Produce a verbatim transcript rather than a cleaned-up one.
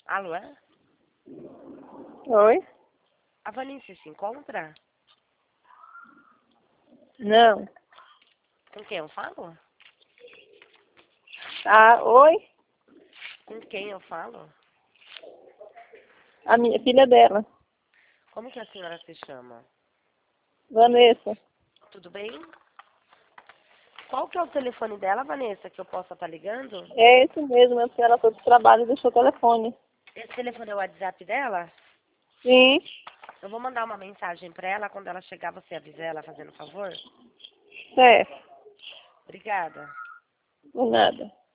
Alô, é? Oi? A Vanessa se encontra? Não. Com quem eu falo? Ah, oi? Com quem eu falo? A minha filha dela, Como que a senhora se chama? Vanessa. Tudo bem? Qual que é o telefone dela, Vanessa, que eu possa estar ligando? É esse mesmo, é porque ela foi pro trabalho e deixou o telefone. Esse telefone é o WhatsApp dela? Sim, Eu vou mandar uma mensagem pra ela. Quando ela chegar, você avisa ela, fazendo favor? certo. Obrigada. Por nada.